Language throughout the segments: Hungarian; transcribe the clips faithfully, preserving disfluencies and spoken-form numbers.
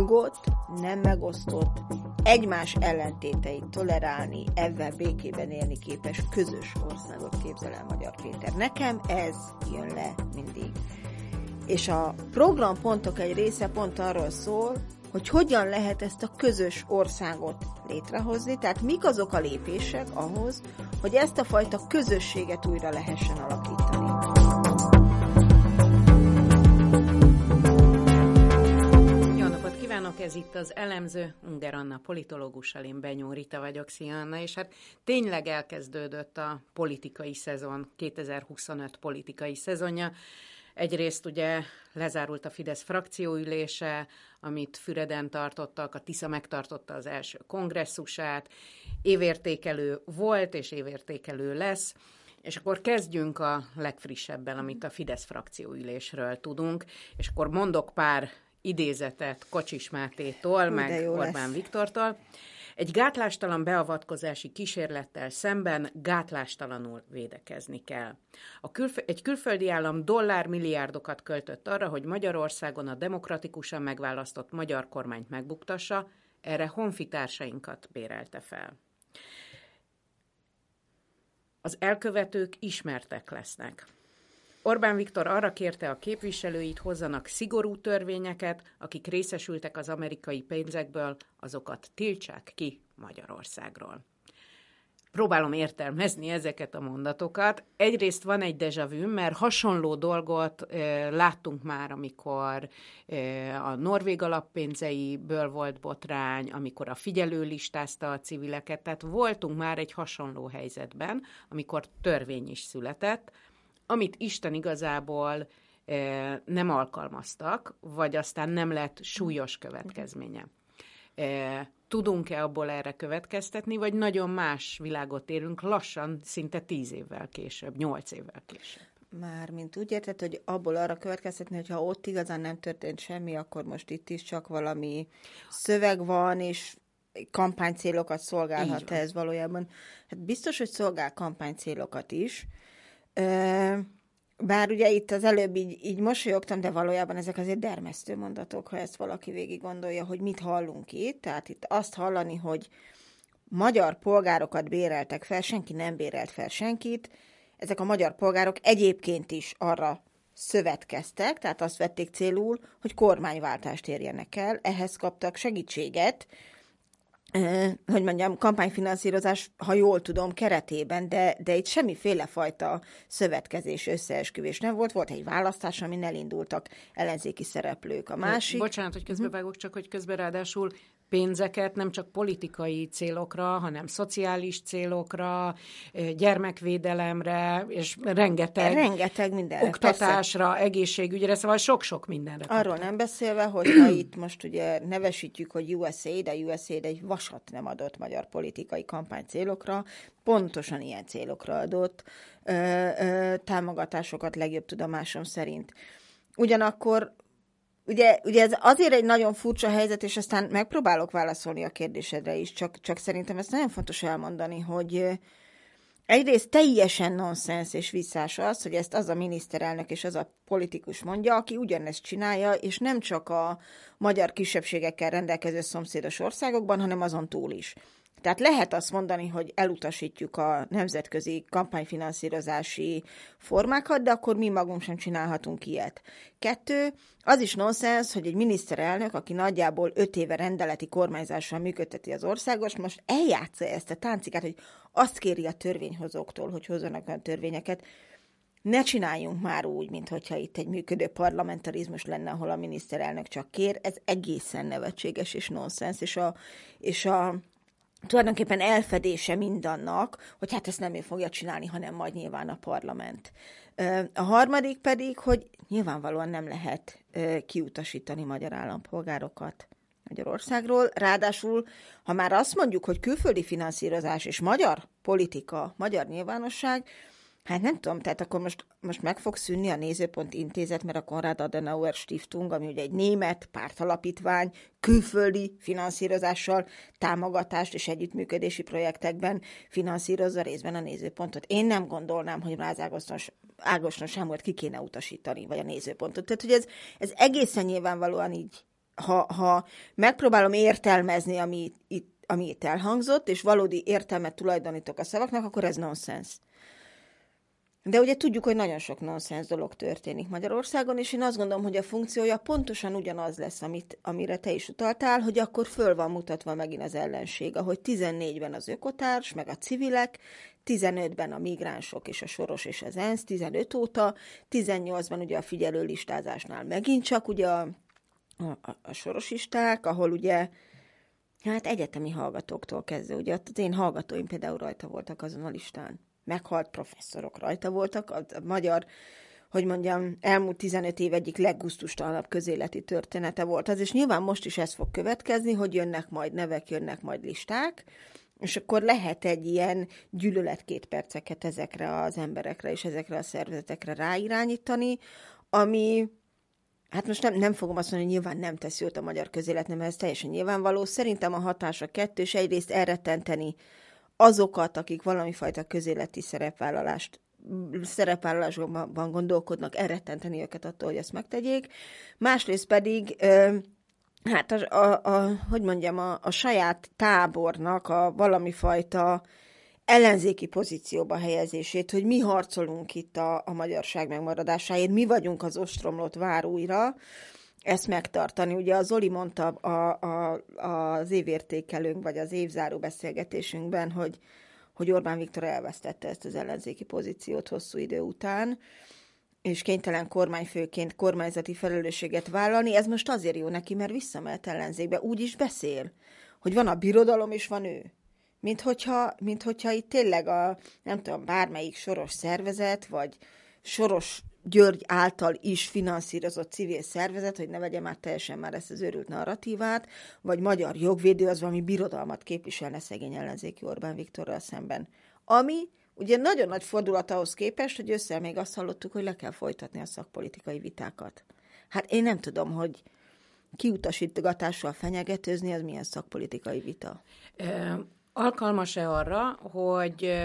nyugodt, nem megosztott, egymás ellentéteit tolerálni, ebben békében élni képes közös országot képzel el Magyar Péter. Nekem ez jön le mindig. És a programpontok egy része pont arról szól, hogy hogyan lehet ezt a közös országot létrehozni, tehát mik azok a lépések ahhoz, hogy ezt a fajta közösséget újra lehessen alakítani. Jó napot kívánok, ez itt az Elemző, Unger Anna politológussal, én Benyó Rita vagyok, szia Anna, és hát tényleg elkezdődött a politikai szezon, kétezer-huszonöt politikai szezonja. Egyrészt ugye lezárult a Fidesz frakcióülése, amit Füreden tartottak, a Tisza megtartotta az első kongresszusát, évértékelő volt és évértékelő lesz, és akkor kezdjünk a legfrissebbel, amit a Fidesz frakcióülésről tudunk, és akkor mondok pár idézetet Kocsis Mátétól, meg Orbán lesz. Viktortól. Egy gátlástalan beavatkozási kísérlettel szemben gátlástalanul védekezni kell. A külf- egy külföldi állam dollármilliárdokat költött arra, hogy Magyarországon a demokratikusan megválasztott magyar kormányt megbuktassa, erre honfitársainkat bérelte fel. Az elkövetők ismertek lesznek. Orbán Viktor arra kérte a képviselőit, hozzanak szigorú törvényeket, akik részesültek az amerikai pénzekből, azokat tiltsák ki Magyarországról. Próbálom értelmezni ezeket a mondatokat. Egyrészt van egy déjà vu, mert hasonló dolgot e, láttunk már, amikor e, a norvég alappénzeiből volt botrány, amikor a figyelő listázta a civileket, tehát voltunk már egy hasonló helyzetben, amikor törvény is született, amit Isten igazából e, nem alkalmaztak, vagy aztán nem lett súlyos következménye. E, tudunk-e abból erre következtetni, vagy nagyon más világot élünk lassan, szinte tíz évvel később, nyolc évvel később? Mármint úgy érted, hogy abból arra következtetni, hogy ha ott igazán nem történt semmi, akkor most itt is csak valami szöveg van, és kampánycélokat szolgálhat ez valójában. Hát biztos, hogy szolgál kampánycélokat is. Bár ugye itt az előbb így, így mosolyogtam, de valójában ezek azért dermesztő mondatok, ha ezt valaki végig gondolja, hogy mit hallunk itt. Tehát itt azt hallani, hogy magyar polgárokat béreltek fel, senki nem bérelt fel senkit. Ezek a magyar polgárok egyébként is arra szövetkeztek, tehát azt vették célul, hogy kormányváltást érjenek el. Ehhez kaptak segítséget, hogy mondjam, kampányfinanszírozás, ha jól tudom, keretében, de, de itt semmiféle fajta szövetkezés, összeesküvés nem volt. Volt egy választás, amin elindultak ellenzéki szereplők. A másik... Bocsánat, hogy közbevágok, csak hogy közben ráadásul pénzeket nem csak politikai célokra, hanem szociális célokra, gyermekvédelemre, és rengeteg, rengeteg mindenre, oktatásra, persze. Egészségügyre, szóval sok-sok mindenre. Arról kaptak. Nem beszélve, hogyha itt most ugye nevesítjük, hogy u es á i, de u es á i egy vasat nem adott magyar politikai kampány célokra, pontosan ilyen célokra adott ö, ö, támogatásokat legjobb tudomásom szerint. Ugyanakkor Ugye, ugye ez azért egy nagyon furcsa helyzet, és aztán megpróbálok válaszolni a kérdésedre is, csak, csak szerintem ezt nagyon fontos elmondani, hogy egyrészt teljesen nonsens és visszás az, hogy ezt az a miniszterelnök és az a politikus mondja, aki ugyanezt csinálja, és nem csak a magyar kisebbségekkel rendelkező szomszédos országokban, hanem azon túl is. Tehát lehet azt mondani, hogy elutasítjuk a nemzetközi kampányfinanszírozási formákat, de akkor mi magunk sem csinálhatunk ilyet. Kettő, az is nonsens, hogy egy miniszterelnök, aki nagyjából öt éve rendeleti kormányzással működteti az országot, most eljátsza ezt a táncikát, hogy azt kéri a törvényhozóktól, hogy hozzanak olyan törvényeket. Ne csináljunk már úgy, mintha itt egy működő parlamentarizmus lenne, ahol a miniszterelnök csak kér. Ez egészen nevetséges és nonsens, és a, és a tulajdonképpen elfedése mindannak, hogy hát ezt nem ő fogja csinálni, hanem majd nyilván a parlament. A harmadik pedig, hogy nyilvánvalóan nem lehet kiutasítani magyar állampolgárokat Magyarországról. Ráadásul, ha már azt mondjuk, hogy külföldi finanszírozás és magyar politika, magyar nyilvánosság, hát nem tudom, tehát akkor most, most meg fog szűnni a Nézőpont Intézet, mert a Konrad Adenauer Stiftung, ami ugye egy német pártalapítvány, külföldi finanszírozással támogatást és együttműködési projektekben finanszírozza részben a Nézőpontot. Én nem gondolnám, hogy Ráz Ágoston Sámuelt ki kéne utasítani, vagy a Nézőpontot. Tehát, hogy ez, ez egészen nyilvánvalóan így ha, ha megpróbálom értelmezni, ami itt, ami itt elhangzott, és valódi értelmet tulajdonítok a szavaknak, akkor ez nonsens. De ugye tudjuk, hogy nagyon sok nonsens dolog történik Magyarországon, és én azt gondolom, hogy a funkciója pontosan ugyanaz lesz, amit, amire te is utaltál, hogy akkor föl van mutatva megint az ellenség, ahogy tizennégyben az ökotárs, meg a civilek, tizenötben a migránsok és a Soros és az ENSZ, tizenöt óta, tizennyolcban ugye a figyelőlistázásnál megint csak ugye a, a, a sorosisták, ahol ugye hát egyetemi hallgatóktól kezdve, ugye az én hallgatóim például rajta voltak azon a listán. Meghalt professzorok rajta voltak, a magyar, hogy mondjam, elmúlt tizenöt év egyik leggusztustalanabb közéleti története volt az, és nyilván most is ez fog következni, hogy jönnek majd nevek, jönnek majd listák, és akkor lehet egy ilyen gyűlölet két perceket ezekre az emberekre és ezekre a szervezetekre ráirányítani, ami, hát most nem, nem fogom azt mondani, hogy nyilván nem tesz jót a magyar közéletnek, mert ez teljesen nyilvánvaló. Szerintem a hatása kettős, egyrészt elrettenteni azokat, akik valami fajta közéleti szerepvállalást, szerepvállalásban gondolkodnak, elrettenteni őket attól, hogy ezt megtegyék. Másrészt pedig, hát a, a, a, hogy mondjam, a, a saját tábornak a valami fajta ellenzéki pozícióba helyezését, hogy mi harcolunk itt a, a magyarság megmaradásáért, mi vagyunk az ostromlott vár újra, ezt megtartani. Ugye az Zoli mondta a, a, az évértékelőnk, vagy az évzáró beszélgetésünkben, hogy, hogy Orbán Viktor elvesztette ezt az ellenzéki pozíciót hosszú idő után, és kénytelen kormányfőként kormányzati felelősséget vállalni. Ez most azért jó neki, mert visszamelt ellenzékbe. Úgy is beszél, hogy van a birodalom, és van ő. Mint hogyha, mint hogyha itt tényleg a, nem tudom, bármelyik soros szervezet, vagy Soros György által is finanszírozott civil szervezet, hogy ne vegye már teljesen már ezt az őrült narratívát, vagy magyar jogvédő, az valami birodalmat képviselne szegény ellenzéki Orbán Viktorral szemben. Ami ugye nagyon nagy fordulat ahhoz képest, hogy össze még azt hallottuk, hogy le kell folytatni a szakpolitikai vitákat. Hát én nem tudom, hogy kiutasítgatással fenyegetőzni, az milyen szakpolitikai vita. E, alkalmas-e arra, hogy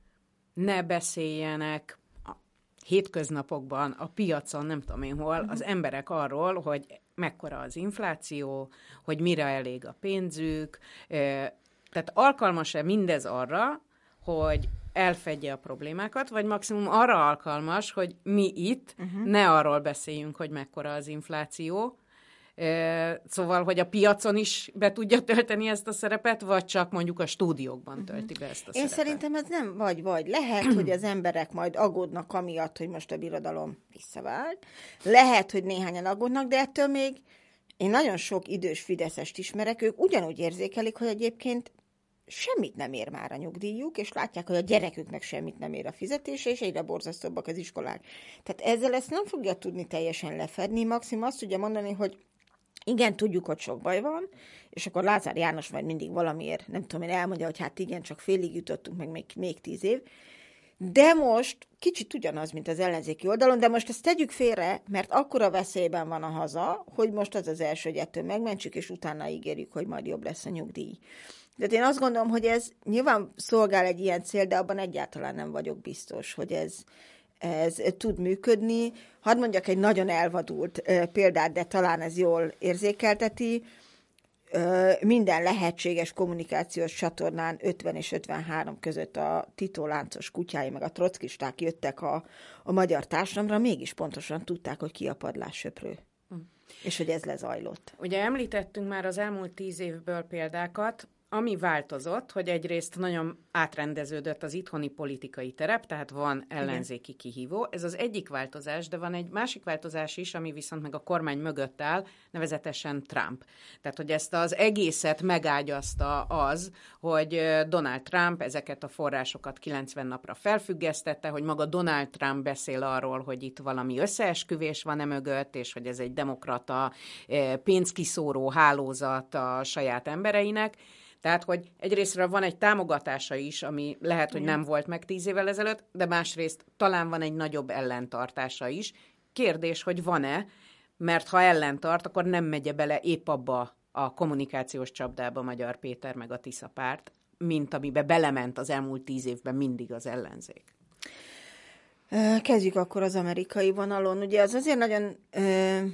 ne beszéljenek hétköznapokban, a piacon, nem tudom én hol, az emberek arról, hogy mekkora az infláció, hogy mire elég a pénzük. Tehát alkalmas-e mindez arra, hogy elfedje a problémákat, vagy maximum arra alkalmas, hogy mi itt uh-huh. ne arról beszéljünk, hogy mekkora az infláció, szóval, hogy a piacon is be tudja tölteni ezt a szerepet, vagy csak mondjuk a stúdiókban tölti be ezt a Én szerepet? Szerintem ez nem vagy-vagy. Lehet, hogy az emberek majd aggódnak amiatt, hogy most a birodalom visszavált. Lehet, hogy néhányan aggódnak, de ettől még én nagyon sok idős fideszest ismerek, ők ugyanúgy érzékelik, hogy egyébként semmit nem ér már a nyugdíjuk, és látják, hogy a gyereküknek semmit nem ér a fizetése, és egyre borzasztóbbak az iskolák. Tehát ezzel ezt nem fogja tudni teljesen lefedni. Maximum azt tudja mondani, hogy igen, tudjuk, hogy sok baj van, és akkor Lázár János majd mindig valamiért, nem tudom én, elmondja, hogy hát igen, csak félig jutottunk meg még, még tíz év. De most kicsit ugyanaz, mint az ellenzéki oldalon, de most ezt tegyük félre, mert akkora veszélyben van a haza, hogy most az az első, hogy ettől megmentsük, és utána ígérjük, hogy majd jobb lesz a nyugdíj. Tehát én azt gondolom, hogy ez nyilván szolgál egy ilyen cél, de abban egyáltalán nem vagyok biztos, hogy ez, ez tud működni. Hadd mondjak egy nagyon elvadult uh, példát, de talán ez jól érzékelteti. Uh, minden lehetséges kommunikációs csatornán ötven és ötvenhárom között a Tito láncos kutyái meg a trockisták jöttek a, a magyar társadalomra, mégis pontosan tudták, hogy ki a padlássöprő. Hm. És hogy ez lezajlott. Ugye említettünk már az elmúlt tíz évből példákat, ami változott, hogy egyrészt nagyon átrendeződött az itthoni politikai terep, tehát van ellenzéki kihívó. Ez az egyik változás, de van egy másik változás is, ami viszont meg a kormány mögött áll, nevezetesen Trump. Tehát, hogy ezt az egészet megágyazta az, hogy Donald Trump ezeket a forrásokat kilencven napra felfüggesztette, hogy maga Donald Trump beszél arról, hogy itt valami összeesküvés van e mögött, és hogy ez egy demokrata pénzkiszóró hálózat a saját embereinek. Tehát, hogy egyrésztről van egy támogatása is, ami lehet, hogy nem volt meg tíz évvel ezelőtt, de másrészt talán van egy nagyobb ellentartása is. Kérdés, hogy van-e, mert ha ellentart, akkor nem megye bele épp abba a kommunikációs csapdába Magyar Péter meg a Tisza párt, mint amibe belement az elmúlt tíz évben mindig az ellenzék. Kezdjük akkor az amerikai vonalon. Ugye az azért nagyon... Ö...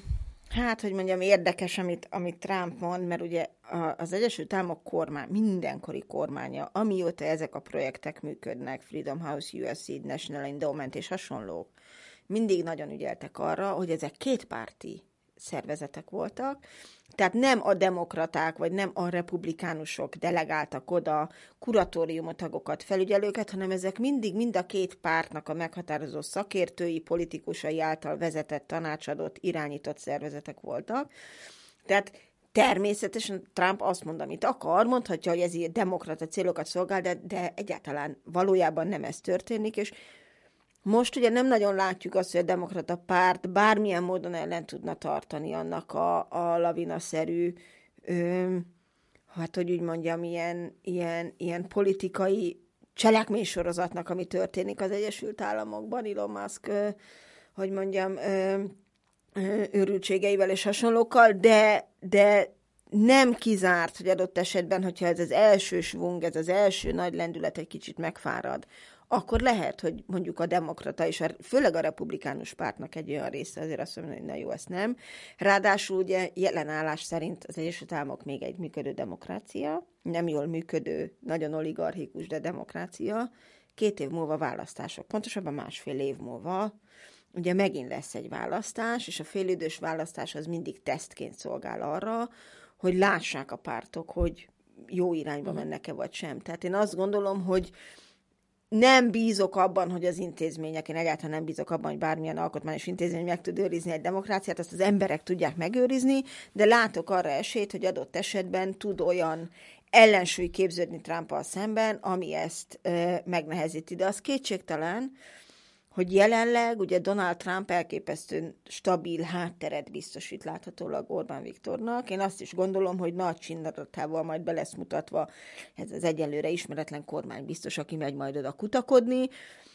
Hát, hogy mondjam, érdekes, amit, amit Trump mond, mert ugye az Egyesült Államok kormány, mindenkori kormánya, amióta ezek a projektek működnek, Freedom House, u es Aid, National Endowment és hasonlók, mindig nagyon ügyeltek arra, hogy ezek kétpárti szervezetek voltak, tehát nem a demokraták, vagy nem a republikánusok delegáltak oda kuratóriumot, tagokat, felügyelőket, hanem ezek mindig mind a két pártnak a meghatározó szakértői, politikusai által vezetett, tanácsadott, irányított szervezetek voltak. Tehát természetesen Trump azt mond, amit akar, mondhatja, hogy ez ilyen demokrata célokat szolgál, de, de egyáltalán valójában nem ez történik, és most ugye nem nagyon látjuk azt, hogy a demokrata párt bármilyen módon ellen tudna tartani annak a, a lavinaszerű, ö, hát hogy úgy mondjam, ilyen, ilyen, ilyen politikai cselekménysorozatnak, ami történik az Egyesült Államokban, Elon Musk, ö, hogy mondjam, ö, ö, őrültségeivel és hasonlókkal, de, de nem kizárt, hogy adott esetben, hogyha ez az első svung, ez az első nagy lendület egy kicsit megfárad, akkor lehet, hogy mondjuk a demokrata és a, főleg a republikánus pártnak egy olyan része azért azt mondja, hogy na jó, ezt nem. Ráadásul ugye jelenállás szerint az Egyesült Államok még egy működő demokrácia, nem jól működő, nagyon oligarchikus, de demokrácia. Két év múlva választások, pontosabban másfél év múlva, ugye megint lesz egy választás, és a félidős választás az mindig tesztként szolgál arra, hogy lássák a pártok, hogy jó irányba mennek-e vagy sem. Tehát én azt gondolom, hogy nem bízok abban, hogy az intézmények, én egyáltalán nem bízok abban, hogy bármilyen alkotmányos intézmény meg tud őrizni egy demokráciát, azt az emberek tudják megőrizni, de látok arra esélyt, hogy adott esetben tud olyan ellensúly képződni Trumpal szemben, ami ezt ö, megnehezíti. De az kétségtelen, hogy jelenleg ugye Donald Trump elképesztően stabil hátteret biztosít láthatólag Orbán Viktornak. Én azt is gondolom, hogy nagy csinnadatával majd be lesz mutatva ez az egyelőre ismeretlen kormány biztos, aki megy majd oda kutakodni.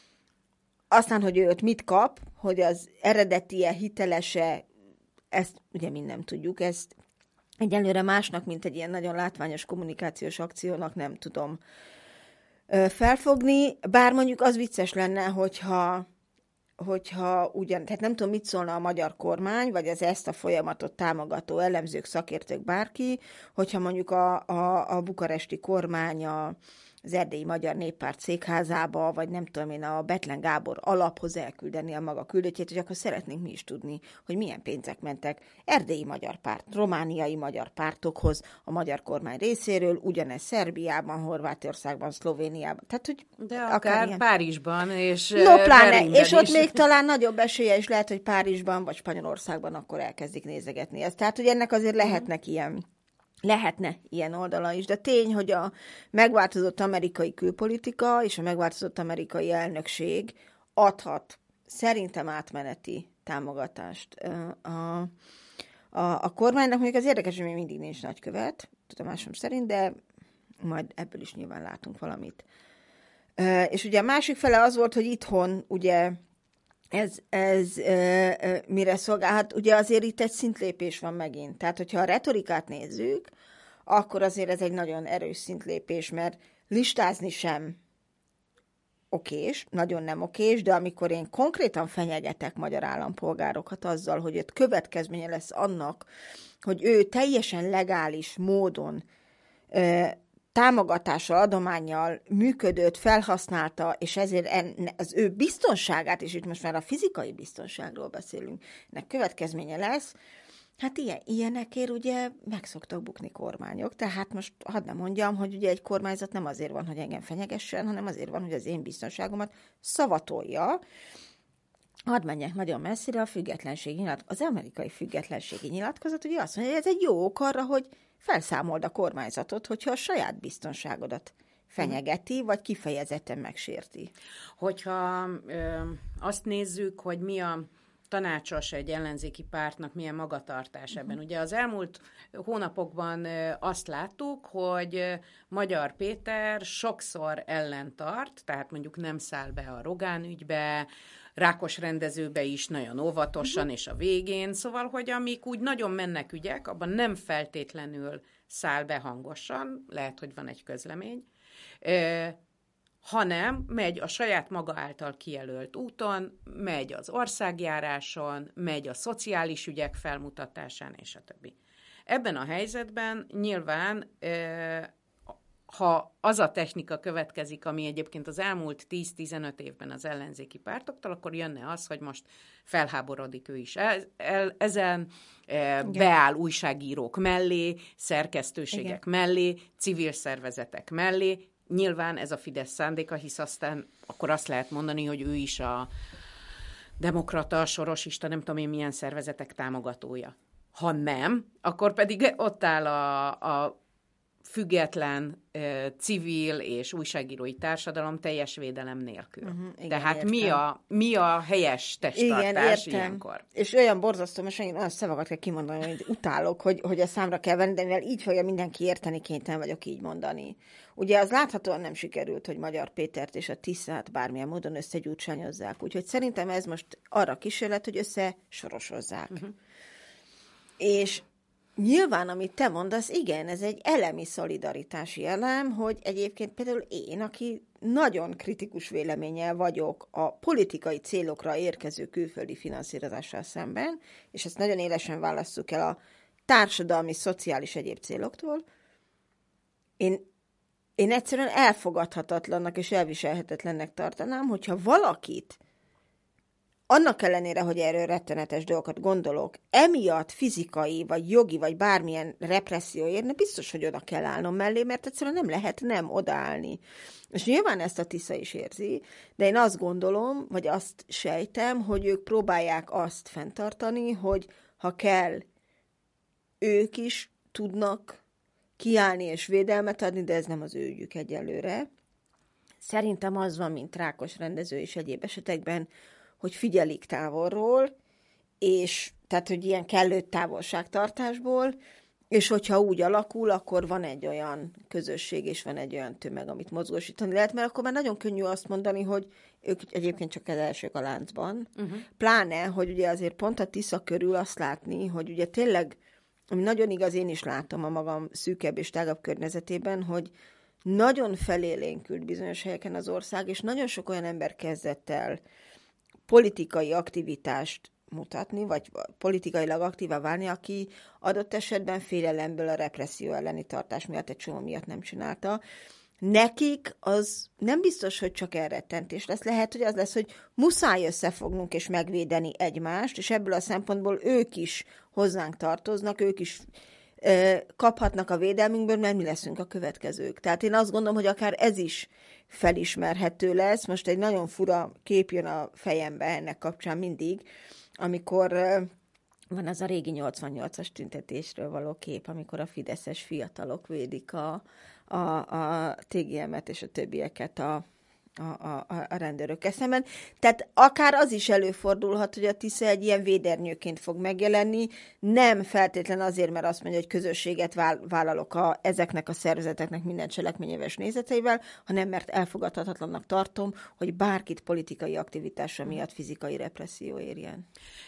Aztán, hogy ő ott mit kap, hogy az eredetie, hitelese, ezt ugye mind nem tudjuk, ezt egyelőre másnak, mint egy ilyen nagyon látványos kommunikációs akciónak nem tudom felfogni, bár mondjuk az vicces lenne, hogyha hogyha ugyan, tehát nem tudom, mit szólna a magyar kormány, vagy az ezt a folyamatot támogató elemzők, szakértők, bárki, hogyha mondjuk a, a, a bukaresti kormány a, az Erdélyi Magyar Néppárt székházába, vagy nem tudom én, a Bethlen Gábor alaphoz elküldeni a maga küldöttjét, hogy akkor szeretnénk mi is tudni, hogy milyen pénzek mentek erdélyi magyar párt, romániai magyar pártokhoz a magyar kormány részéről, ugyanez Szerbiában, Horvátországban, Szlovéniában. Tehát, hogy de akár, akár ilyen... Párizsban és no, pláne, és ott is. Még talán nagyobb esélye is lehet, hogy Párizsban vagy Spanyolországban akkor elkezdik nézegetni ezt. Tehát, hogy ennek azért lehetnek ilyen Lehetne ilyen oldala is, de tény, hogy a megváltozott amerikai külpolitika és a megváltozott amerikai elnökség adhat szerintem átmeneti támogatást a, a, a kormánynak. Mondjuk az érdekes, hogy még mindig nincs nagykövet, tudomásom szerint, de majd ebből is nyilván látunk valamit. És ugye a másik fele az volt, hogy itthon ugye Ez, ez e, e, mire szolgál? Hát ugye azért itt egy szintlépés van megint. Tehát, hogyha a retorikát nézzük, akkor azért ez egy nagyon erős szintlépés, mert listázni sem okés, nagyon nem okés, de amikor én konkrétan fenyegetek magyar állampolgárokat azzal, hogy ott következménye lesz annak, hogy ő teljesen legális módon e, támogatással, adománnyal működött, felhasználta, és ezért az ő biztonságát, és itt most már a fizikai biztonságról beszélünk, ennek következménye lesz, hát ilyen, ilyenekért ugye meg szoktak bukni kormányok, tehát most hadd nem mondjam, hogy ugye egy kormányzat nem azért van, hogy engem fenyegessen, hanem azért van, hogy az én biztonságomat szavatolja. Hadd menjek nagyon messzire, a függetlenségi nyilatkozat, az amerikai függetlenségi nyilatkozat ugye azt mondja, hogy ez egy jó ok arra, hogy felszámold a kormányzatot, hogyha a saját biztonságodat fenyegeti, vagy kifejezetten megsérti. Hogyha ö, azt nézzük, hogy mi a tanácsos egy ellenzéki pártnak, milyen magatartás ebben. Ugye az elmúlt hónapokban azt láttuk, hogy Magyar Péter sokszor ellentart, tehát mondjuk nem száll be a Rogán ügybe, Rákos rendezőbe is nagyon óvatosan, uh-huh. és a végén. Szóval, hogy amik úgy nagyon mennek ügyek, abban nem feltétlenül száll be hangosan, lehet, hogy van egy közlemény. hanem megy a saját maga által kijelölt úton, megy az országjáráson, megy a szociális ügyek felmutatásán, és a többi. Ebben a helyzetben nyilván, ha az a technika következik, ami egyébként az elmúlt tíz-tizenöt évben az ellenzéki pártoktól, akkor jönne az, hogy most felháborodik ő is ezen, beáll újságírók mellé, szerkesztőségek Igen. mellé, civil szervezetek mellé. Nyilván ez a Fidesz szándéka, hisz aztán akkor azt lehet mondani, hogy ő is a demokrata, sorosista, nem tudom én milyen szervezetek támogatója. Ha nem, akkor pedig ott áll a, a független civil és újságírói társadalom teljes védelem nélkül. Uh-huh, igen, Tehát mi a, mi a helyes testtartás igen, ilyenkor? És olyan borzasztó, most én olyan szavakat kell kimondani, hogy utálok, hogy, hogy a számra kell venni, de mivel így fogja mindenki érteni, kénytelen vagyok így mondani. Ugye az láthatóan nem sikerült, hogy Magyar Pétert és a Tiszát bármilyen módon összegyújtsányozzák. Úgyhogy szerintem ez most arra kísérlet, hogy összesorosozzák. Uh-huh. És nyilván, amit te mondasz, igen, ez egy elemi szolidaritási elem, hogy egyébként például én, aki nagyon kritikus véleménnyel vagyok a politikai célokra érkező külföldi finanszírozással szemben, és ezt nagyon élesen válasszuk el a társadalmi, szociális egyéb céloktól, én, én egyszerűen elfogadhatatlannak és elviselhetetlennek tartanám, hogyha valakit annak ellenére, hogy erről rettenetes dolgokat gondolok, emiatt fizikai, vagy jogi, vagy bármilyen represszió érne, biztos, hogy oda kell állnom mellé, mert egyszerűen nem lehet nem odaállni. És nyilván ezt a Tisza is érzi, de én azt gondolom, vagy azt sejtem, hogy ők próbálják azt fenntartani, hogy ha kell, ők is tudnak kiállni és védelmet adni, de ez nem az ő ügyük egyelőre. Szerintem az van, mint Rákos rendező és egyéb esetekben, hogy figyelik távolról, és tehát, hogy ilyen kellő távolságtartásból, és hogyha úgy alakul, akkor van egy olyan közösség, és van egy olyan tömeg, amit mozgósítani lehet, mert akkor már nagyon könnyű azt mondani, hogy ők egyébként csak az elsők a láncban. Uh-huh. Pláne, hogy ugye azért pont a Tisza körül azt látni, hogy ugye tényleg, ami nagyon igaz, én is látom a magam szűkebb és tágabb környezetében, hogy nagyon felélénkült bizonyos helyeken az ország, és nagyon sok olyan ember kezdett el politikai aktivitást mutatni, vagy politikailag aktívá válni, aki adott esetben félelemből a represszió elleni tartás miatt egy csomó miatt nem csinálta. Nekik az nem biztos, hogy csak elrettentés lesz. Lehet, hogy az lesz, hogy muszáj összefognunk és megvédeni egymást, és ebből a szempontból ők is hozzánk tartoznak, ők is e, kaphatnak a védelmünkből, mert mi leszünk a következők. Tehát én azt gondolom, hogy akár ez is felismerhető lesz. Most egy nagyon fura kép jön a fejembe ennek kapcsán mindig, amikor van az a régi nyolcvannyolcas tüntetésről való kép, amikor a fideszes fiatalok védik a, a, a té gé em-et és a többieket a, a, a, a rendőrökkel szemben. Tehát akár az is előfordulhat, hogy a Tisza egy ilyen védernyőként fog megjelenni, nem feltétlen azért, mert azt mondja, hogy közösséget vállalok a, ezeknek a szervezeteknek minden cselekményéves nézeteivel, hanem mert elfogadhatatlannak tartom, hogy bárkit politikai aktivitása miatt fizikai represszió érjen.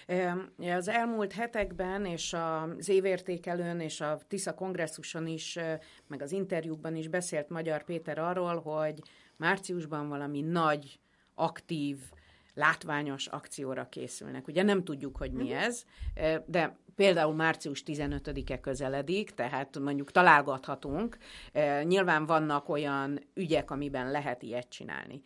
Az elmúlt hetekben és az évértékelőn és a Tisza kongresszuson is, meg az interjúkban is beszélt Magyar Péter arról, hogy márciusban valami nagy, aktív, látványos akcióra készülnek. Ugye nem tudjuk, hogy mi ez, de például március tizenötödike közeledik, tehát mondjuk találgathatunk. Nyilván vannak olyan ügyek, amiben lehet ilyet csinálni.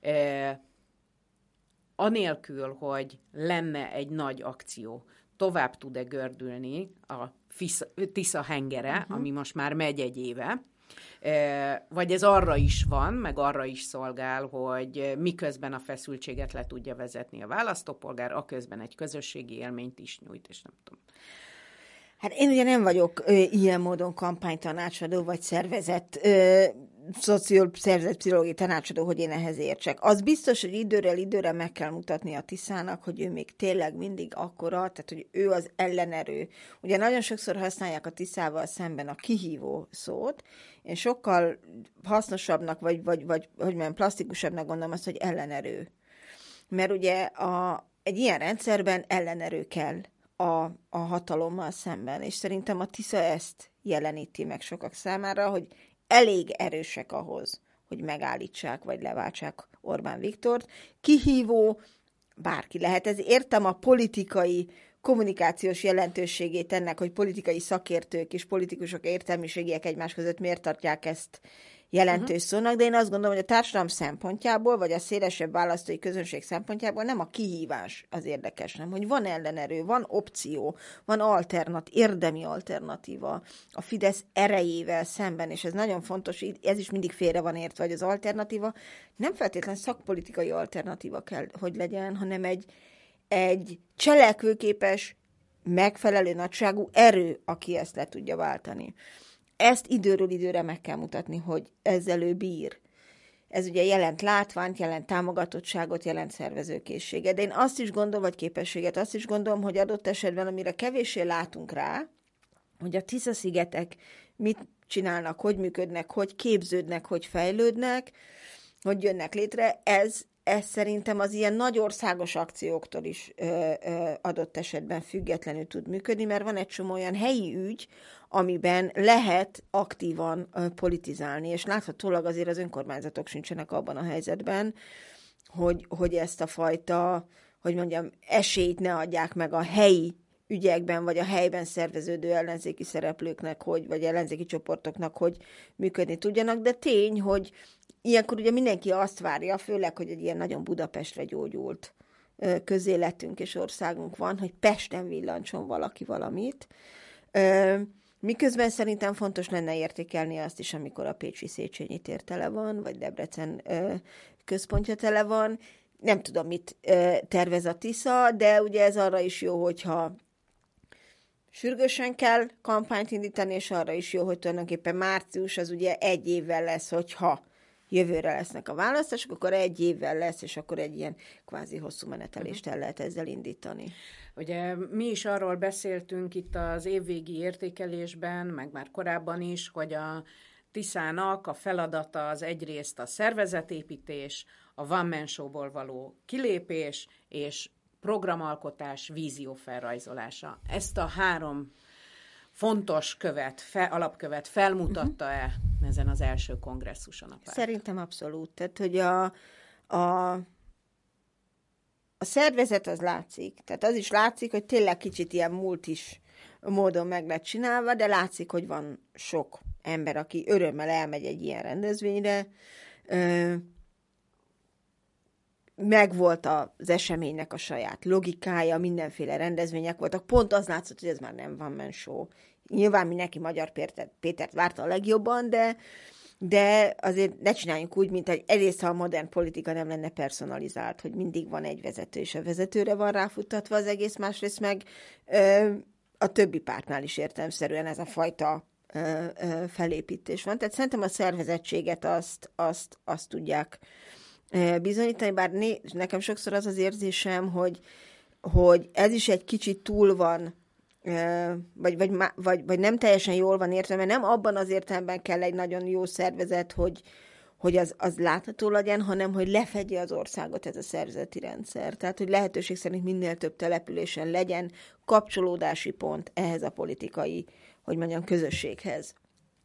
Anélkül, hogy lenne egy nagy akció, tovább tud-e gördülni a Tisza hengere, uh-huh. ami most már megy egy éve, vagy ez arra is van, meg arra is szolgál, hogy miközben a feszültséget le tudja vezetni a választópolgár, aközben egy közösségi élményt is nyújt, és nem tudom. Hát én ugye nem vagyok ö, ilyen módon kampánytanácsadó, vagy szervezett, ö, szoció, szervezett pszichológiai tanácsadó, hogy én ehhez értsek. Az biztos, hogy időről időre meg kell mutatni a Tiszának, hogy ő még tényleg mindig akkora, tehát hogy ő az ellenerő. Ugye nagyon sokszor használják a Tiszával szemben a kihívó szót, én sokkal hasznosabbnak, vagy, vagy, vagy hogy mondjam, plastikusabbnak gondolom azt, hogy ellenerő. Mert ugye a, egy ilyen rendszerben ellenerő kell a, a hatalommal szemben, és szerintem a Tisza ezt jeleníti meg sokak számára, hogy elég erősek ahhoz, hogy megállítsák, vagy leváltsák Orbán Viktort. Kihívó bárki lehet. Ez értem a politikai, kommunikációs jelentőségét ennek, hogy politikai szakértők és politikusok értelmiségiek egymás között miért tartják ezt jelentős uh-huh. szónak, de én azt gondolom, hogy a társadalom szempontjából, vagy a szélesebb választói közönség szempontjából nem a kihívás az érdekes, nem, hogy van ellenerő, van opció, van alternat, érdemi alternatíva a Fidesz erejével szemben, és ez nagyon fontos, ez is mindig félre van értve, hogy az alternatíva nem feltétlenül szakpolitikai alternatíva kell, hogy legyen, hanem egy, egy cselekvőképes, megfelelő nagyságú erő, aki ezt le tudja váltani. Ezt időről időre meg kell mutatni, hogy ezzel ő bír. Ez ugye jelent látványt, jelent támogatottságot, jelent szervezőkészséget. De én azt is gondolom, vagy képességet, azt is gondolom, hogy adott esetben, amire kevéssé látunk rá, hogy a Tisza-szigetek mit csinálnak, hogy működnek, hogy képződnek, hogy fejlődnek, hogy jönnek létre, ez, ez szerintem az ilyen nagy országos akcióktól is ö, ö, adott esetben függetlenül tud működni, mert van egy csomó olyan helyi ügy, amiben lehet aktívan ö, politizálni, és láthatólag azért az önkormányzatok sincsenek abban a helyzetben, hogy, hogy ezt a fajta, hogy mondjam, esélyt ne adják meg a helyi ügyekben, vagy a helyben szerveződő ellenzéki szereplőknek, hogy, vagy ellenzéki csoportoknak, hogy működni tudjanak, de tény, hogy ilyenkor ugye mindenki azt várja, főleg, hogy egy ilyen nagyon Budapestre gyógyult közéletünk és országunk van, hogy Pesten villancson valaki valamit. Miközben szerintem fontos lenne értékelni azt is, amikor a pécsi Széchenyi tér tele van, vagy Debrecen központja tele van. Nem tudom, mit tervez a Tisza, de ugye ez arra is jó, hogyha sürgősen kell kampányt indítani, és arra is jó, hogy tulajdonképpen március az ugye egy évvel lesz, hogyha jövőre lesznek a választások, akkor egy évvel lesz, és akkor egy ilyen kvázi hosszú menetelést el lehet ezzel indítani. Ugye mi is arról beszéltünk itt az évvégi értékelésben, meg már korábban is, hogy a Tiszának a feladata az egyrészt a szervezetépítés, a one-man show-ból való kilépés, és programalkotás, vízió felrajzolása. Ezt a három fontos követ, fe, alapkövet felmutatta-e uh-huh. ezen az első kongresszuson a párt? Szerintem abszolút. Tehát, hogy a, a, a szervezet az látszik. Tehát az is látszik, hogy tényleg kicsit ilyen multis módon meg lett csinálva, de látszik, hogy van sok ember, aki örömmel elmegy egy ilyen rendezvényre. Megvolt az eseménynek a saját logikája, mindenféle rendezvények voltak. Pont az látszott, hogy ez már nem one-man show. Nyilván mindenki Magyar Pétert, Pétert várta a legjobban, de, de azért ne csináljunk úgy, mint egy egyrészt, ha a modern politika nem lenne personalizált, hogy mindig van egy vezető, és a vezetőre van ráfuttatva az egész, másrészt meg ö, a többi pártnál is értelemszerűen ez a fajta ö, ö, felépítés van. Tehát szerintem a szervezettséget azt, azt, azt tudják bizonyítani, bár né, nekem sokszor az az érzésem, hogy, hogy ez is egy kicsit túl van, vagy, vagy, vagy, vagy nem teljesen jól van értve, mert nem abban az értelemben kell egy nagyon jó szervezet, hogy, hogy az, az látható legyen, hanem hogy lefedje az országot ez a szervezeti rendszer. Tehát, hogy lehetőség szerint minél több településen legyen kapcsolódási pont ehhez a politikai, hogy mondjam, közösséghez.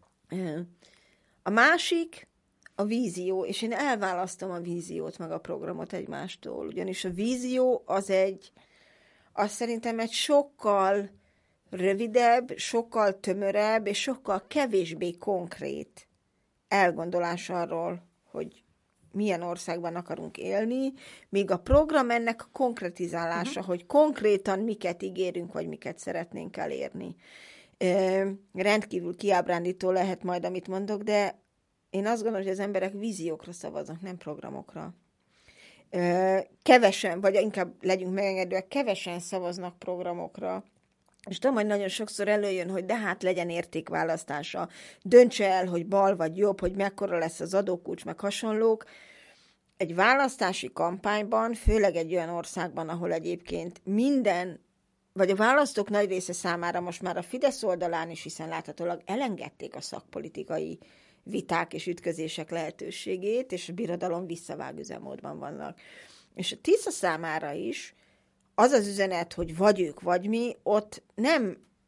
A másik a vízió, és én elválasztom a víziót meg a programot egymástól, ugyanis a vízió az egy, az szerintem egy sokkal rövidebb, sokkal tömörebb, és sokkal kevésbé konkrét elgondolás arról, hogy milyen országban akarunk élni, míg a program ennek a konkretizálása, uh-huh. hogy konkrétan miket ígérünk, vagy miket szeretnénk elérni. E, rendkívül kiábrándító lehet majd, amit mondok, de én azt gondolom, hogy az emberek víziókra szavaznak, nem programokra. Kevesen, vagy inkább legyünk megengedőek, kevesen szavaznak programokra. És tudom, hogy nagyon sokszor előjön, hogy de hát legyen értékválasztása, döntse el, hogy bal vagy jobb, hogy mekkora lesz az adókulcs, meg hasonlók. Egy választási kampányban, főleg egy olyan országban, ahol egyébként minden, vagy a választók nagy része számára most már a Fidesz oldalán is, hiszen láthatólag elengedték a szakpolitikai viták és ütközések lehetőségét, és a birodalom visszavág üzemmódban vannak. És a Tisza számára is az az üzenet, hogy vagy ők, vagy mi, ott nem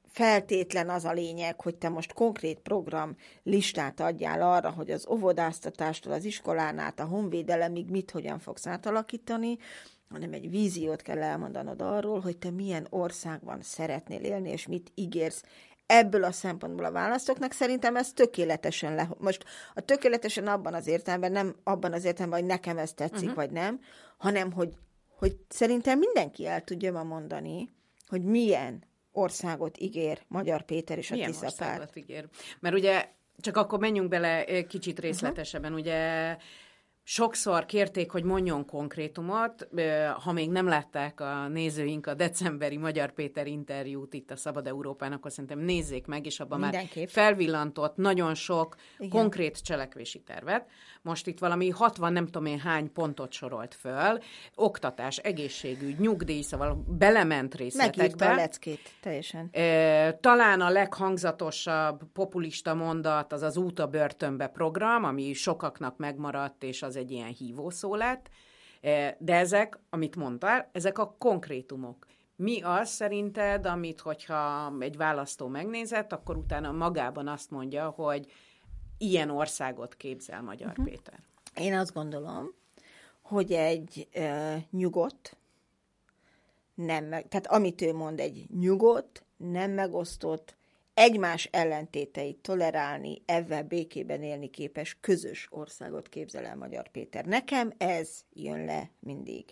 feltétlen az a lényeg, hogy te most konkrét program listát adjál arra, hogy az óvodáztatástól, az iskolán át, a honvédelemig mit, hogyan fogsz átalakítani, hanem egy víziót kell elmondanod arról, hogy te milyen országban szeretnél élni, és mit ígérsz. Ebből a szempontból a választóknak szerintem ez tökéletesen le... Most a tökéletesen abban az értelemben, nem abban az értelemben, hogy nekem ez tetszik, uh-huh. vagy nem, hanem, hogy, hogy szerintem mindenki el tudja ma mondani, hogy milyen országot ígér Magyar Péter és a milyen Tisza országot párt. ígér? Mert ugye, csak akkor menjünk bele kicsit részletesebben, uh-huh. ugye... Sokszor kérték, hogy mondjon konkrétumot, ha még nem látták a nézőink a decemberi Magyar Péter interjút itt a Szabad Európán, akkor szerintem nézzék meg, és abban Mindenképp. már felvillantott nagyon sok Igen. konkrét cselekvési tervet. Most itt valami hatvan, nem tudom én hány pontot sorolt föl, oktatás, egészségügy, nyugdíj, szóval belement részletekbe. Megírta a leckét, teljesen. Talán a leghangzatosabb populista mondat az az Út a börtönbe program, ami sokaknak megmaradt, és az egy ilyen hívószó lett, de ezek, amit mondtál, ezek a konkrétumok. Mi az szerinted, amit, hogyha egy választó megnézett, akkor utána magában azt mondja, hogy ilyen országot képzel Magyar uh-huh. Péter? Én azt gondolom, hogy egy uh, nyugodt, nem meg, tehát amit ő mond, egy nyugodt, nem megosztott, egymás ellentéteit tolerálni, ezzel békében élni képes közös országot képzel el Magyar Péter. Nekem ez jön le mindig.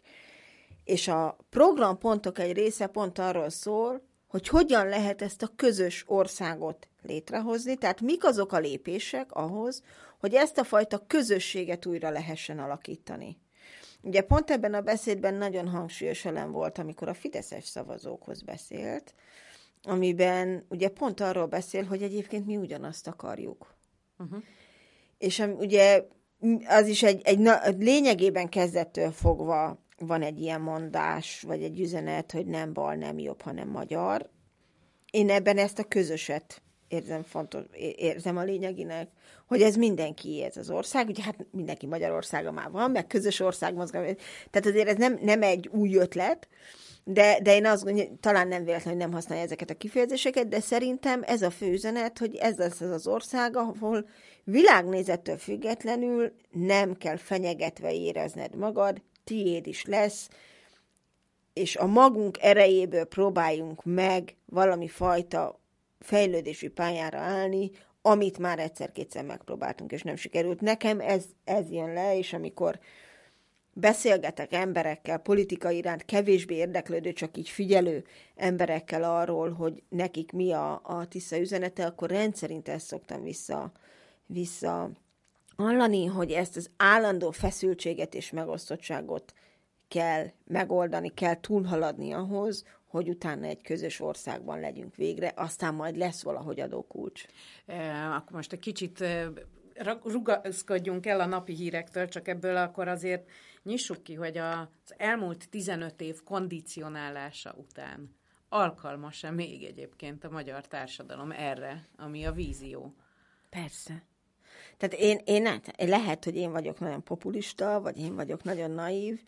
És a programpontok egy része pont arról szól, hogy hogyan lehet ezt a közös országot létrehozni, tehát mik azok a lépések ahhoz, hogy ezt a fajta közösséget újra lehessen alakítani. Ugye pont ebben a beszédben nagyon hangsúlyos elem volt, amikor a fideszes szavazókhoz beszélt, amiben ugye pont arról beszél, hogy egyébként mi ugyanazt akarjuk. Uh-huh. És ugye az is egy, egy na, lényegében kezdettől fogva van egy ilyen mondás, vagy egy üzenet, hogy nem bal, nem jobb, hanem magyar. Én ebben ezt a közöset érzem, fontos, érzem a lényeginek, hogy ez mindenki, ez az ország, ugye hát mindenki Magyarországa már van, meg közös ország mozgás. Tehát azért ez nem, nem egy új ötlet, de, de én azt gondolom, talán nem véletlenül nem használja ezeket a kifejezéseket, de szerintem ez a fő üzenet, hogy ez az az ország, ahol világnézettől függetlenül nem kell fenyegetve érezned magad, tiéd is lesz, és a magunk erejéből próbáljunk meg valami fajta fejlődési pályára állni, amit már egyszer-kétszer megpróbáltunk, és nem sikerült. Nekem ez, ez jön le, és amikor beszélgetek emberekkel, politika iránt kevésbé érdeklődő, csak így figyelő emberekkel arról, hogy nekik mi a, a Tisza üzenete, akkor rendszerint ezt szoktam vissza, vissza hallani, hogy ezt az állandó feszültséget és megosztottságot kell megoldani, kell túlhaladni ahhoz, hogy utána egy közös országban legyünk végre, aztán majd lesz valahogy adókulcs. E, akkor most egy kicsit rugaszkodjunk el a napi hírektől, csak ebből akkor azért nyissuk ki, hogy az elmúlt tizenöt év kondicionálása után alkalmas-e még egyébként a magyar társadalom erre, ami a vízió? Persze. Tehát én, én lehet, hogy én vagyok nagyon populista, vagy én vagyok nagyon naív.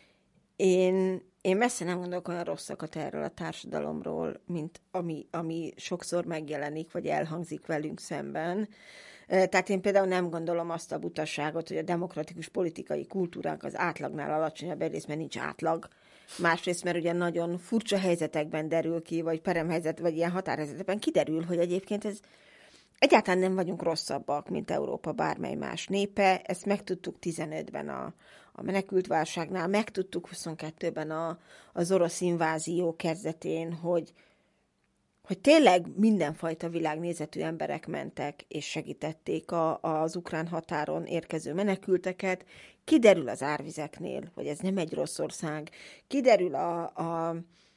Én, én messze nem gondolok olyan rosszakat erről a társadalomról, mint ami, ami sokszor megjelenik, vagy elhangzik velünk szemben. Tehát én például nem gondolom azt a butaságot, hogy a demokratikus politikai kultúránk az átlagnál alacsonyabb, egyrészt, mert nincs átlag, másrészt, mert ugye nagyon furcsa helyzetekben derül ki, vagy peremhelyzet, vagy ilyen határhelyzetekben kiderül, hogy egyébként ez egyáltalán nem vagyunk rosszabbak, mint Európa bármely más népe. Ezt megtudtuk tizenötben a, a menekültválságnál, megtudtuk huszonkettőben a, az orosz invázió kezdetén, hogy, hogy tényleg mindenfajta világnézetű emberek mentek és segítették a, az ukrán határon érkező menekülteket. Kiderül az árvizeknél, hogy ez nem egy rossz ország. Kiderül a... a,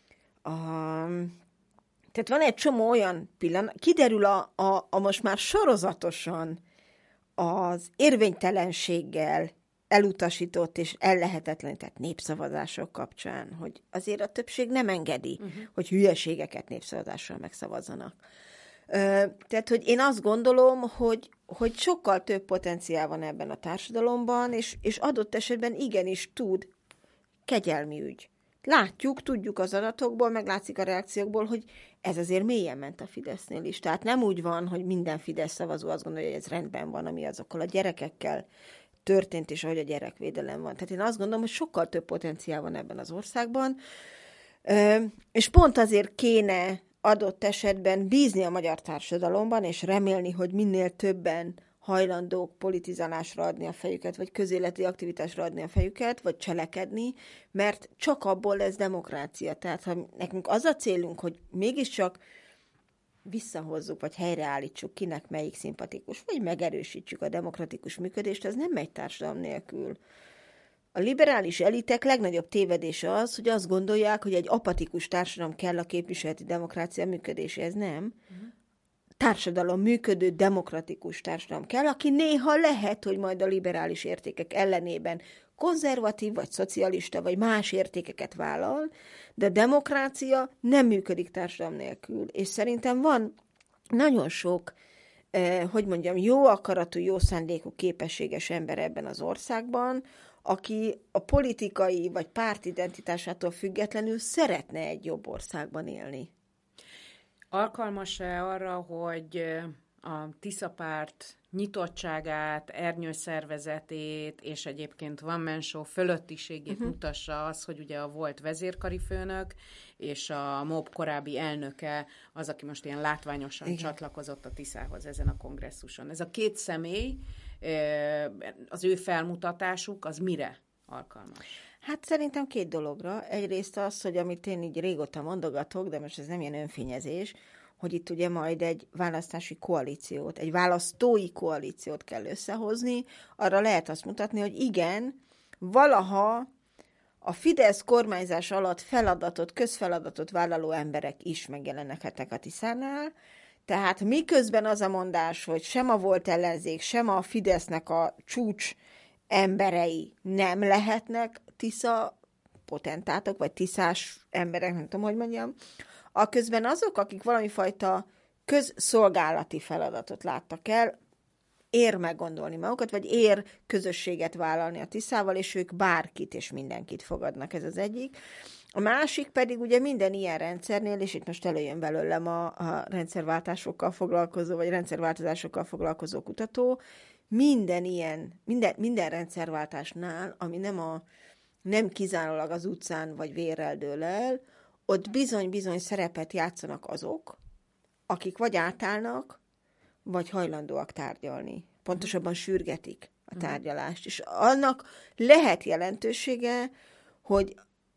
a Tehát van egy csomó olyan pillanat, kiderül a, a, a most már sorozatosan az érvénytelenséggel elutasított és ellehetetlenített népszavazások kapcsán, hogy azért a többség nem engedi, uh-huh. hogy hülyeségeket népszavazással megszavazzanak. Ö, tehát, hogy én azt gondolom, hogy, hogy sokkal több potenciál van ebben a társadalomban, és, és adott esetben igenis tud kegyelmi ügy. Látjuk, tudjuk az adatokból, meg látszik a reakciókból, hogy ez azért mélyen ment a Fidesznél is. Tehát nem úgy van, hogy minden Fidesz szavazó azt gondolja, hogy ez rendben van, ami azokkal a gyerekekkel történt, és ahogy a gyerekvédelem van. Tehát én azt gondolom, hogy sokkal több potenciál van ebben az országban, és pont azért kéne adott esetben bízni a magyar társadalomban, és remélni, hogy minél többen hajlandók politizálásra adni a fejüket, vagy közéleti aktivitásra adni a fejüket, vagy cselekedni, mert csak abból lesz demokrácia. Tehát ha nekünk az a célunk, hogy mégiscsak visszahozzuk, vagy helyreállítsuk, kinek melyik szimpatikus, vagy megerősítsük a demokratikus működést, az nem megy társadalom nélkül. A liberális elitek legnagyobb tévedése az, hogy azt gondolják, hogy egy apatikus társadalom kell a képviseleti demokrácia működéséhez. Nem. Társadalom működő, demokratikus társadalom kell, aki néha lehet, hogy majd a liberális értékek ellenében konzervatív, vagy szocialista, vagy más értékeket vállal, de a demokrácia nem működik társadalom nélkül. És szerintem van nagyon sok, eh, hogy mondjam, jó akaratú, jó szándékú, képességes ember ebben az országban, aki a politikai vagy pártidentitásától függetlenül szeretne egy jobb országban élni. Alkalmas-e arra, hogy a Tisza párt nyitottságát, ernyős szervezetét és egyébként One Man Show fölöttiségét uh-huh. mutassa az, hogy ugye a volt vezérkari főnök és a MOB korábbi elnöke az, aki most ilyen látványosan Igen. csatlakozott a Tiszához ezen a kongresszuson. Ez a két személy, az ő felmutatásuk, az mire alkalmas? Hát szerintem két dologra. Egyrészt az, hogy amit én így régóta mondogatok, de most ez nem ilyen önfényezés, hogy itt ugye majd egy választási koalíciót, egy választói koalíciót kell összehozni, arra lehet azt mutatni, hogy igen, valaha a Fidesz kormányzás alatt feladatot, közfeladatot vállaló emberek is megjelennek a Tiszánál, tehát miközben az a mondás, hogy sem a volt ellenzék, sem a Fidesznek a csúcs emberei nem lehetnek Tisza potentátok, vagy tiszás emberek, nem tudom, hogy mondjam, aközben azok, akik valami fajta közszolgálati feladatot láttak el, ér meggondolni magukat, vagy ér közösséget vállalni a Tiszával, és ők bárkit és mindenkit fogadnak, ez az egyik. A másik pedig ugye minden ilyen rendszernél, és itt most előjön belőlem a, a rendszerváltásokkal foglalkozó, vagy rendszerváltozásokkal foglalkozó kutató, minden ilyen, minden, minden rendszerváltásnál, ami nem, a, nem kizárólag az utcán vagy vérrel dől el, ott bizony-bizony szerepet játszanak azok, akik vagy átállnak, vagy hajlandóak tárgyalni. Pontosabban sürgetik a tárgyalást. És annak lehet jelentősége, hogy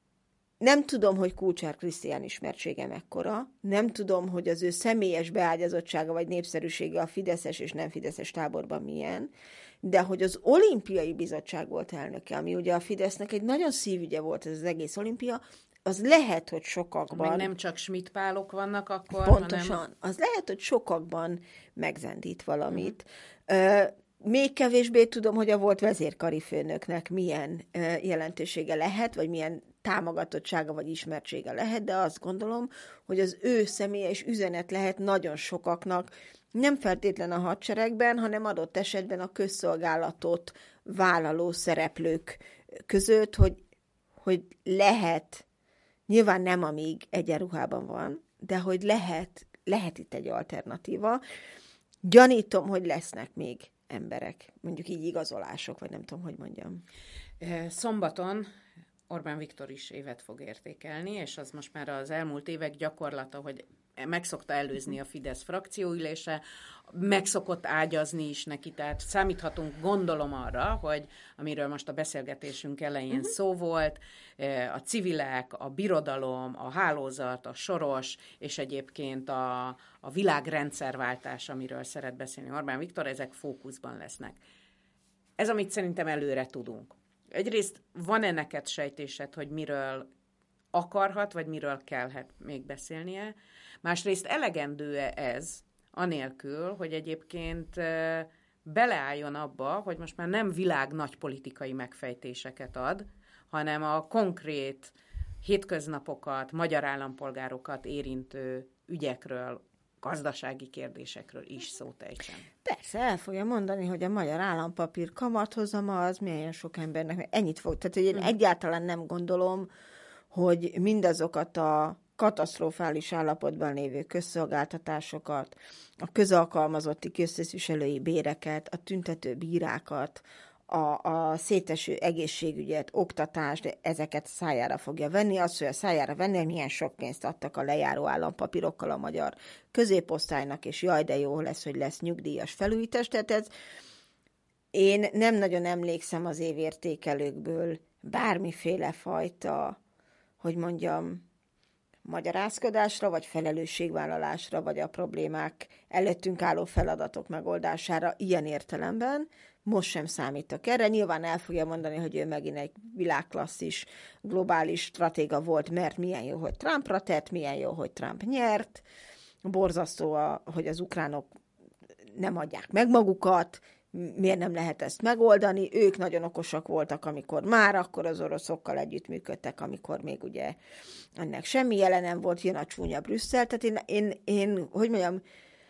nem tudom, hogy Kulcsár Krisztián ismertsége mekkora, nem tudom, hogy az ő személyes beágyazottsága vagy népszerűsége a fideszes és nem fideszes táborban milyen, de hogy az olimpiai bizottság volt elnöke, ami ugye a Fidesznek egy nagyon szívügye volt ez az egész olimpia, az lehet, hogy sokakban... Meg nem csak Schmidt Pálok vannak akkor, Pontosan. Hanem... Az lehet, hogy sokakban megzendít valamit. Uh-huh. Uh, még kevésbé tudom, hogy a volt vezérkari főnöknek milyen uh, jelentősége lehet, vagy milyen támogatottsága vagy ismertsége lehet, de azt gondolom, hogy az ő személyes üzenet lehet nagyon sokaknak, nem feltétlen a hadseregben, hanem adott esetben a közszolgálatot vállaló szereplők között, hogy, hogy lehet, nyilván nem amíg egyenruhában van, de hogy lehet, lehet itt egy alternatíva. Gyanítom, hogy lesznek még emberek, mondjuk így igazolások, vagy nem tudom, hogy mondjam. Szombaton Orbán Viktor is évet fog értékelni, és az most már az elmúlt évek gyakorlata, hogy meg szokta előzni a Fidesz frakcióülése, meg szokott ágyazni is neki, tehát számíthatunk, gondolom arra, hogy amiről most a beszélgetésünk elején uh-huh. szó volt, a civilek, a birodalom, a hálózat, a soros, és egyébként a, a világrendszerváltás, amiről szeret beszélni Orbán Viktor, ezek fókuszban lesznek. Ez, amit szerintem előre tudunk. Egyrészt van-e neked sejtésed, hogy miről akarhat, vagy miről kellhet még beszélnie? Másrészt elegendő-e ez, anélkül, hogy egyébként beleálljon abba, hogy most már nem világ nagy politikai megfejtéseket ad, hanem a konkrét hétköznapokat, magyar állampolgárokat érintő ügyekről, gazdasági kérdésekről is szót ejtsen. Persze, el fogja mondani, hogy a magyar állampapír kamathozama az milyen sok embernek, ennyit fog. Tehát, hogy én mm. egyáltalán nem gondolom, hogy mindazokat a katasztrofális állapotban lévő közszolgáltatásokat, a közalkalmazotti köztisztviselői béreket, a tüntető bírákat, a, a széteső egészségügyet, oktatást, de ezeket szájára fogja venni. Azt, hogy a szájára venni, hogy milyen sok pénzt adtak a lejáró állampapírokkal a magyar középosztálynak, és jaj, de jó lesz, hogy lesz nyugdíjas felújítás. Tehát ez, én nem nagyon emlékszem az évértékelőkből bármiféle fajta, hogy mondjam, magyarázkodásra, vagy felelősségvállalásra, vagy a problémák előttünk álló feladatok megoldására ilyen értelemben. Most sem számítok erre. Nyilván el fogja mondani, hogy ő megint egy világklasszis, globális stratéga volt, mert milyen jó, hogy Trumpra tett, milyen jó, hogy Trump nyert. Borzasztó, hogy az ukránok nem adják meg magukat, miért nem lehet ezt megoldani. Ők nagyon okosak voltak, amikor már akkor az oroszokkal együttműködtek, amikor még ugye ennek semmi jele nem volt, jön a csúnya Brüsszel. Tehát én, én, én hogy mondjam,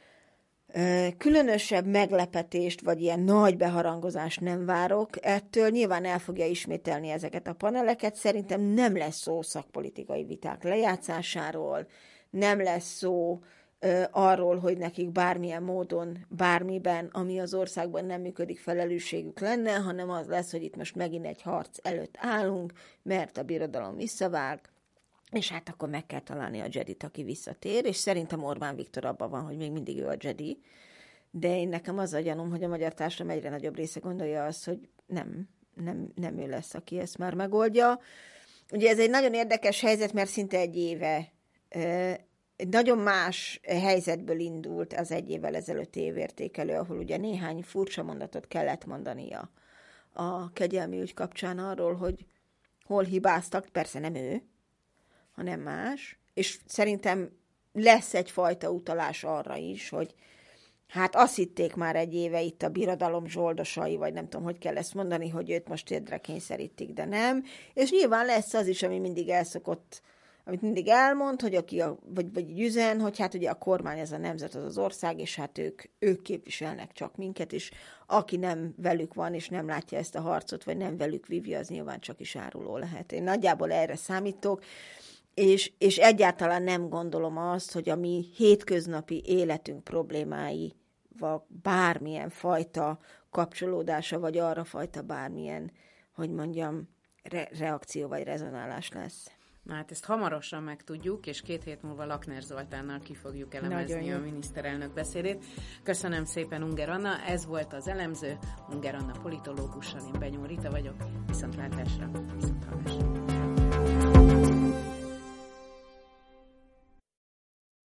különösebb meglepetést, vagy ilyen nagy beharangozást nem várok ettől. Nyilván el fogja ismételni ezeket a paneleket. Szerintem nem lesz szó szakpolitikai viták lejátszásáról, nem lesz szó uh, arról, hogy nekik bármilyen módon, bármiben, ami az országban nem működik, felelősségük lenne, hanem az lesz, hogy itt most megint egy harc előtt állunk, mert a birodalom visszavág, és hát akkor meg kell találni a Jedit, aki visszatér, és szerintem Orbán Viktor abban van, hogy még mindig ő a Jedi, de én nekem az a gyanúm, hogy a magyar társadalom egyre nagyobb része gondolja azt, hogy nem, nem, nem ő lesz, aki ezt már megoldja. Ugye ez egy nagyon érdekes helyzet, mert szinte egy éve, egy nagyon más helyzetből indult az egy évvel ezelőtt évértékelő, ahol ugye néhány furcsa mondatot kellett mondania a kegyelmi ügy kapcsán arról, hogy hol hibáztak, persze nem ő, hanem más, és szerintem lesz egyfajta utalás arra is, hogy hát azt hitték már egy éve itt a birodalom zsoldosai, vagy nem tudom, hogy kell ezt mondani, hogy őt most térdre kényszerítik, de nem. És nyilván lesz az is, ami mindig elszokott, amit mindig elmond, hogy aki a, vagy, vagy üzen, hogy hát ugye a kormány, ez a nemzet, az az ország, és hát ők, ők képviselnek csak minket, és aki nem velük van, és nem látja ezt a harcot, vagy nem velük vívja, az nyilván csak is áruló lehet. Én nagyjából erre számítok, És, és egyáltalán nem gondolom azt, hogy a mi hétköznapi életünk problémáival bármilyen fajta kapcsolódása, vagy arra fajta bármilyen, hogy mondjam, re- reakció vagy rezonálás lesz. Na hát ezt hamarosan megtudjuk, és két hét múlva Lakner Zoltánnal ki fogjuk elemezni a miniszterelnök beszédét. Köszönöm szépen, Unger Anna, ez volt az Elemző, Unger Anna politológussal, én Benyó Rita vagyok, viszontlátásra, viszonthallásra.